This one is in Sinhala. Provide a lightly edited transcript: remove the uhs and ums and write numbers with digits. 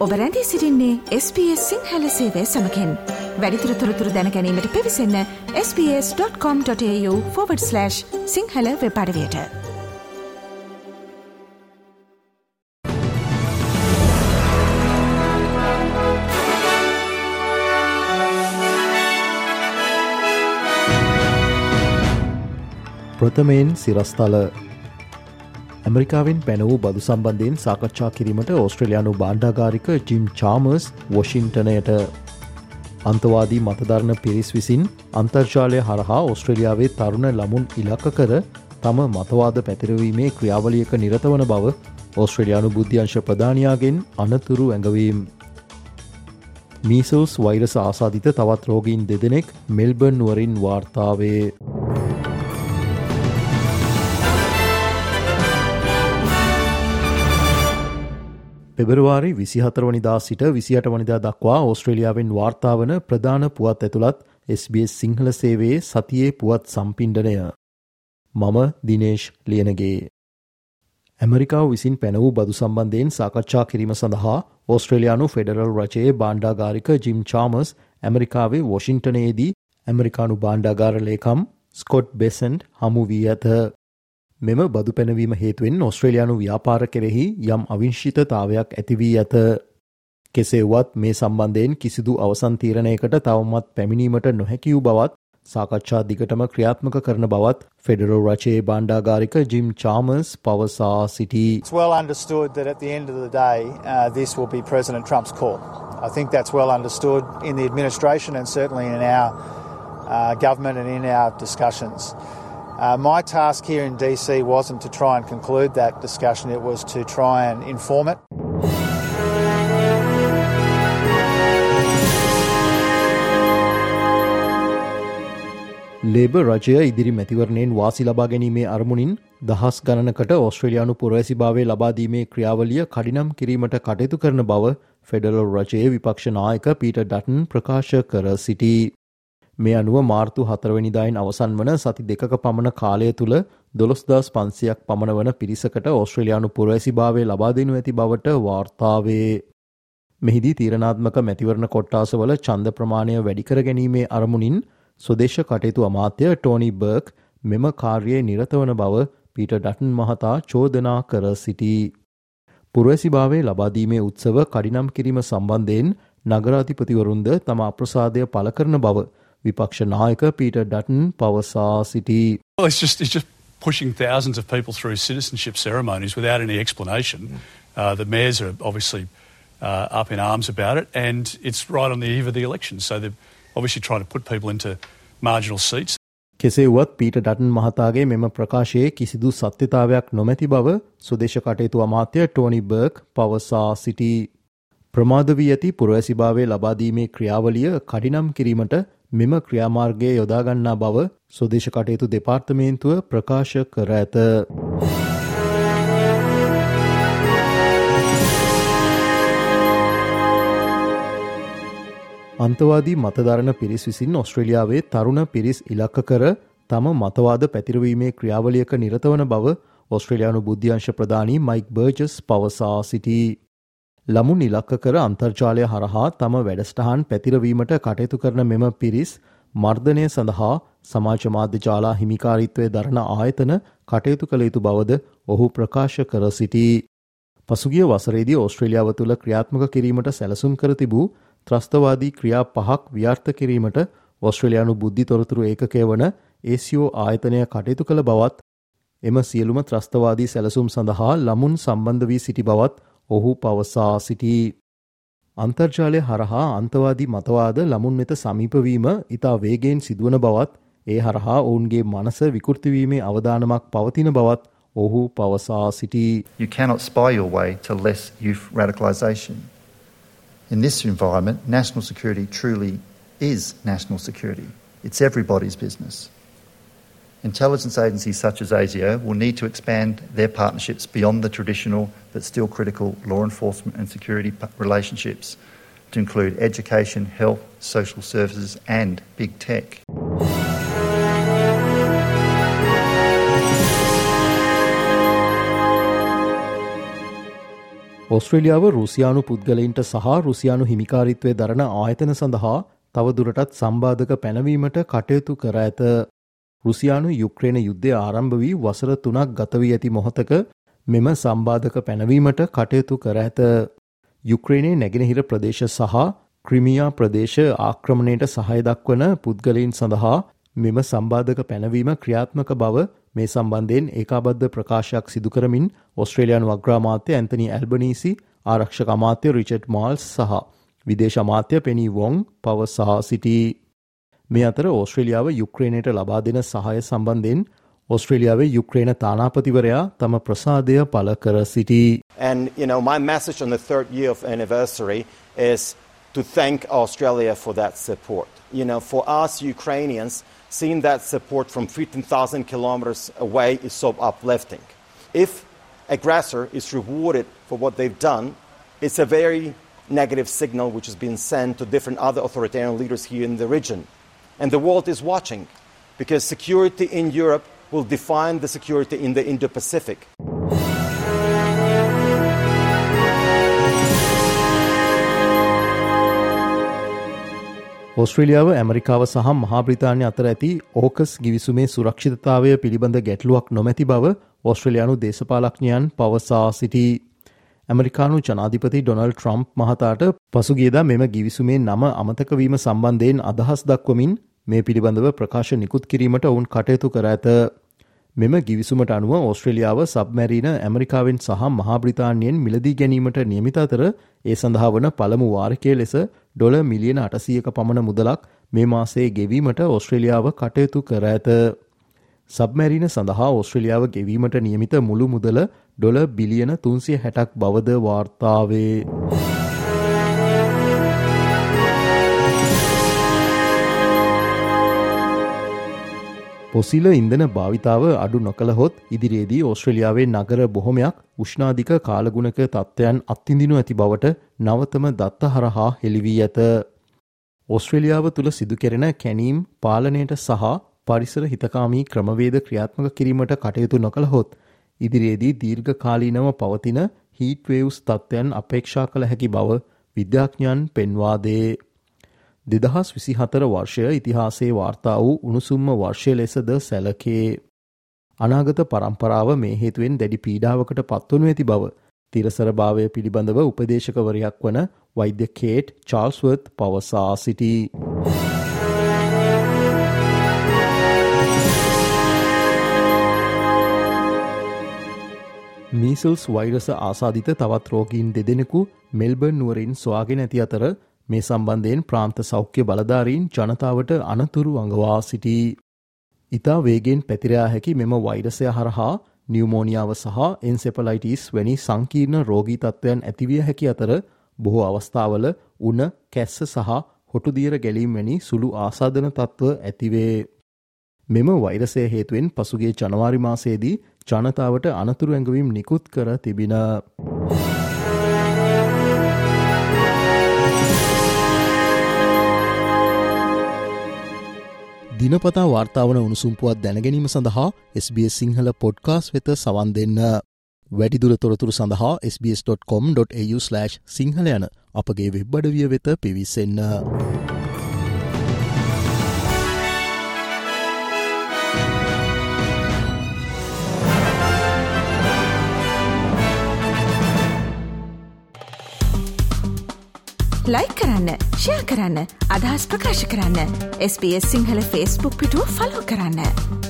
ඔබ රැඳී සිටින්නේ SBS සිංහල සේවය සමගින්. වැඩිදුර තොරතුරු දැන ගැනීමට පිවිසන්න sbs.com.au/සිංහල වෙබ් අඩවියට. ප්‍රථමයෙන් සිරස්තල. ඇමරිකාවෙන් පැන වූ බදු සම්බන්ධයෙන් සාකච්ඡා කිරීමට ඕස්ට්‍රේලියානු භාණ්ඩාගාරික ජිම් චාමර්ස් වොෂින්ටනයට. අන්තවාදී මතධර්ණ පිරිස් විසින් අන්තර්ජාලය හරහා ඕස්ට්‍රේලියාවේ තරුණ ළමුන් ඉලක්ක කර තම මතවාද පැතිරවීමේ ක්‍රියාවලියක නිරත වන බව ඕස්ට්‍රේලියානු බුද්ධ්‍යංශ ප්‍රධානියාගෙන් අනතුරු ඇඟවීම්. මීසල්ස් වෛරස ආසාදිත තවත් රෝගීන් 2 දෙනෙක් මෙල්බර්න් නුවරින් වාර්තාවේ. පෙබරවාරි 24 වනිදා සිට 28 වනිදා දක්වා ඕස්ට්‍රේලියාවෙන් වාර්තා වන ප්‍රධාන පුවත් ඇතුළත් SBS සිංහල සේවයේ සතියේ පුවත් සම්පිණ්ඩනය. මම දිනේෂ් ලියනගේ. ඇමරිකාව විසින් පැන වූ බදු සම්බන්ධයෙන් සාකච්ඡා කිරීම සඳහා ඕස්ට්‍රේලියානු ෆෙඩරල් රජයේ භාණ්ඩාගාරික ජිම් චාමර්ස් ඇමරිකාවේ වොෂින්ටනයේදී ඇමරිකානු භාණ්ඩාගාර ලේකම් ස්කොට් බෙසන්ට් හමු වී ඇත. මෙම බදු පැනවීම හේතුවෙන් ඕස්ට්‍රේලියානු ව්‍යාපාර කෙරෙහි යම් අවිශ්චිතතාවයක් ඇති වී ඇත. කෙසේ වුවත් මේ සම්බන්ධයෙන් කිසිදු අවසන් තීරණයකට තවමත් පැමිණීමට නොහැකි වූ බවත් සාකච්ඡා දිගටම ක්‍රියාත්මක කරන බවත් ෆෙඩරල් රජයේ භාණ්ඩාගාරික ජිම් චාමර්ස් පවසා සිටී. It's well understood that at the end of the day this will be President Trump's call. I think that's well understood in the administration and certainly in our government and in our discussions. My task here in DC wasn't to try and conclude that discussion, it was to try and inform it. Labour රජය ඉදිරි මැතිවරණයෙන් වාසි ලබා ගැනීමේ අරමුණින් දහස් ගණනකට ඕස්ට්‍රේලියානු පුරවැසිභාවය ලබා දීමේ ක්‍රියාවලිය කඩිනම් කිරීමට කටයුතු කරන බව ෆෙඩරල් රජයේ විපක්ෂ නායක පීටර් ඩටන් ප්‍රකාශ කර සිටී. මේ අනුව මාර්තු 4 වෙනිදායින් අවසන් වන සති 2ක පමණ කාලය තුළ 12500ක් පමණ වන පිරිසකට ඕස්ට්‍රේලියානු පුරවැසිභාවය ලබා දෙනු ඇති බවට වාර්තා වේ. මෙහිදී තීරණාත්මක මැතිවරණ කොට්ටාසවල ඡන්ද ප්‍රමාණය වැඩි කර ගැනීමේ අරමුණින් ස්වදේශ කටයුතු අමාත්‍ය ටෝනි බර්ක් මෙම කාර්යයේ නිරත වන බව පීටර් ඩටන් මහතා චෝදනා කර සිටී. පුරවැසිභාවය ලබා දීමේ උත්සව කඩිනම් කිරීම සම්බන්ධයෙන් නගරාධිපතිවරුන්ද තම අප්‍රසාදය පළ කරන බව විපක්ෂ නායක පීටර් ඩටන් පවසා සිටී. Well, it's just pushing thousands of people through citizenship ceremonies without any explanation. The mayors are obviously up in arms about it, and it's right on the eve of the election. So they're obviously trying to put people into marginal seats. කෙසේ වුවත් පීටර් ඩටන් මහතාගේ මෙම ප්‍රකාශයේ කිසිදු සත්‍යතාවයක් නොමැති බව ස්වදේශ කටයුතු අමාත්‍ය ටෝනි බර්ක් පවසා සිටී. ප්‍රමාද වී ඇති පුරවැසිභාවය ලබා දීමේ ක්‍රියාවලිය කඩිනම් කිරීමට මෙම ක්‍රියාමාර්ගයේ යොදා ගන්නා බව ස්වදේශ කටයුතු දෙපාර්තමේන්තුව ප්‍රකාශ කර ඇත. අන්තවාදී මතධාරණ පිරිස් විසින් ඕස්ට්‍රේලියාවේ තරුණ පිරිස් ඉලක්ක කර තම මතවාද පැතිරවීමේ ක්‍රියාවලියක නිරත වන බව ඕස්ට්‍රේලියානු බුද්ධ්‍යංශ ප්‍රධානී මයික් බර්ජස් පවසා සිටී. ළමුන් ඉලක්ක කර අන්තර්ජාලය හරහා තම වැඩසටහන් පැතිරවීමට කටයුතු කරන මෙම පිරිස් මර්ධනය සඳහා සමාජ මාධ්‍ය ජාලා හිමිකාරීත්වය දරන ආයතන කටයුතු කළ යුතු බවද ඔහු ප්‍රකාශ කර සිටී. පසුගිය වසරේදී ඕස්ට්‍රේලියාව තුළ ක්‍රියාත්මක කිරීමට සැලසුම් කර තිබූ ත්‍රස්තවාදී ක්‍රියා 5ක් ව්‍යාර්ථ කිරීමට ඕස්ට්‍රේලියානු බුද්ධි තොරතුරු ඒකකය වන ACO ආයතනය කටයුතු කළ බවත් එම සියලුම ත්‍රස්තවාදී සැලසුම් සඳහා ළමුන් සම්බන්ධ වී සිටි බවත් ඔහු පවසා සිටී. අන්තර්ජාලය හරහා අන්තවාදී මතවාද ළමුන් වෙත සමීපවීම ඉතා වේගයෙන් සිදුවන බවත් ඒ හරහා ඔවුන්ගේ මනස විකෘතිවීමේ අවදානමක් පවතින බවත් ඔහු පවසා සිටී. You cannot spy your way to less youth radicalisation. In this environment, national security truly is national security. It's everybody's business. Intelligence agencies such as ASIO will need to expand their partnerships beyond the traditional but still critical law enforcement and security relationships to include education, health, social services and big tech. ඔස්ට්‍රේලියාව රුසියානු පුද්ගලයින්ට සහ රුසියානු හිමිකාරිත්වය දරන ආයතන සඳහා තවදුරටත් සම්බාධක පැනවීමට කටයුතු කර ඇත. රුසියානු යුක්‍රේන යුද්ධය ආරම්භ වී වසර 3ක් ගත වී ඇති මොහොතක මෙම සම්බාධක පැනවීමට කටයුතු කර ඇත. යුක්‍රේනයේ නැගෙනහිර ප්‍රදේශ සහ ක්‍රිමියා ප්‍රදේශ ආක්‍රමණයට සහාය දක්වන පුද්ගලයින් සඳහා මෙම සම්බාධක පැනවීම ක්‍රියාත්මක බව මේ සම්බන්ධයෙන් ඒකාබද්ධ ප්‍රකාශයක් සිදු කරමින් ඔස්ට්‍රේලියානු අග්‍රාමාත්‍ය ඇන්තනි ඇල්බනීසි, ආරක්ෂක අමාත්‍ය රිචඩ් මාල්ස් සහ විදේශ අමාත්‍ය පෙනී වොං පවසා සිටී. මේ අතර ඕස්ට්‍රේලියාව යුක්‍රේනයට ලබා දෙන සහාය සම්බන්ධයෙන් ඔස්ට්‍රේලියාවේ යුක්‍රේන තානාපතිවරයා තම ප්‍රසාදය පළ කර සිටී. And, my message on the third year of anniversary is to thank Australia for that support. For us Ukrainians, seeing that support from 15,000 kilometers away is so uplifting. If aggressor is rewarded for what they've done, it's a very negative signal which has been sent to different other authoritarian leaders here in the region. And the world is watching, because security in Europe will define the security in the Indo-Pacific. ඔස්ට්‍රේලියාව ඇමරිකාව සහ මහා බ්‍රිතාන්‍ය අතර ඇති ඕකස් ගිවිසුමේ සුරක්ෂිතතාවය පිළිබඳ ගැටලුවක් නොමැති බව ඔස්ට්‍රේලියානු දේශපාලඥයන් පවසා සිටී. ඇමරිකානු ජනාධිපති ඩොනල්ඩ් ට්‍රම්ප් මහතාට පසුගියදා මෙම ගිවිසුමේ නම අමතක වීම සම්බන්ධයෙන් අදහස් දක්වමින් මේ පිළිබඳව ප්‍රකාශ නිකුත් කිරීමට ඔවුන් කටයුතු කර ඇත. මෙම ගිවිසුමට අනුව ඔස්ට්‍රේලියාව සබ්මැරීන ඇමරිකාවෙන් සහ මහා බ්‍රිතාන්‍යයෙන් මිලදී ගැනීමට නියමිත අතර ඒ සඳහා වන පළමු වාරිකය ලෙස ඩොලර් මිලියන 800ක පමණ මුදලක් මේ මාසයේ ගෙවීමට ඔස්ට්‍රේලියාව කටයුතු කර ඇත. සබ්මැරීන සඳහා ඔස්ට්‍රේලියාව ගෙවීමට නියමිත මුළු මුදල ඩොලර් බිලියන 360ක් බවද වාර්තා වේ. පොසිල ඉන්ධන භාවිතාව අඩු නොකළහොත් ඉදිරියේදී ඕස්ට්‍රේලියාවේ නගර බොහොමයක් උෂ්ණාධික කාලගුණක තත්ත්වයන් අත්විඳිනු ඇති බවට නවතම දත්ත හරහා හෙළි වී ඇත. ඕස්ට්‍රේලියාව තුළ සිදු කෙරෙන කැණීම් පාලනයට සහ පරිසර හිතකාමී ක්‍රමවේද ක්‍රියාත්මක කිරීමට කටයුතු නොකළහොත් ඉදිරියේදී දීර්ඝකාලීනව පවතින හීට් වේව්ස් තත්ත්වයන් අපේක්ෂා කළ හැකි බව විද්‍යාඥයන් පෙන්වා දේ. 2024 වර්ෂය ඉතිහාසයේ වාර්තා වූ උණුසුම්ම වර්ෂය ලෙසද සැලකේ. අනාගත පරම්පරාව මේ හේතුවෙන් දැඩි පීඩාවකට පත්වනු ඇති බව තිරසරභාවය පිළිබඳව උපදේශකවරයක් වන වෛද්‍ය කේට් චාල්ස්වර්ත් පවසා සිටී. මීසල්ස් වෛරස ආසාදිත තවත් රෝගීන් දෙදෙනෙකු මෙල්බර්න් නුවරින් සොයාගෙන ඇති අතර මේ සම්බන්ධයෙන් ප්‍රාන්ත සෞඛ්‍ය බලධාරීන් ජනතාවට අනතුරු අඟවා සිටී. ඉතා වේගෙන් පැතිරයා හැකි මෙම වෛරසය හරහා නියුමෝනියාව සහ එන්සෙපලයිටිස් වැනි සංකීර්ණ රෝගී තත්ත්වයන් ඇතිවිය හැකි අතර බොහෝ අවස්ථාවල උණ, කැස්ස සහ හොටුදියර ගැලීම් වැනි සුළු ආසාදන තත්ත්ව ඇතිවේ. මෙම වෛරසය හේතුවෙන් පසුගිය ජනවාරි මාසයේදී ජනතාවට අනතුරු ඇඟවීම් නිකුත් කර තිබින. දිනපතා වාර්තාවන උණුසුම් පුවත් දැනගැනීම සඳහා SBS සිංහල පොඩ්කාස්ට් වෙත සවන් දෙන්න. වැඩිදුර තොරතුරු සඳහා sbs.com.au/සිංහල යන අපගේ වෙබ් අඩවිය වෙත පිවිසෙන්න. ලයික් කරන්න, ෂෙයා කරන්න, අදහස් ප්‍රකාශ කරන්න. SBS සිංහල Facebook පිටුව ෆලෝ කරන්න.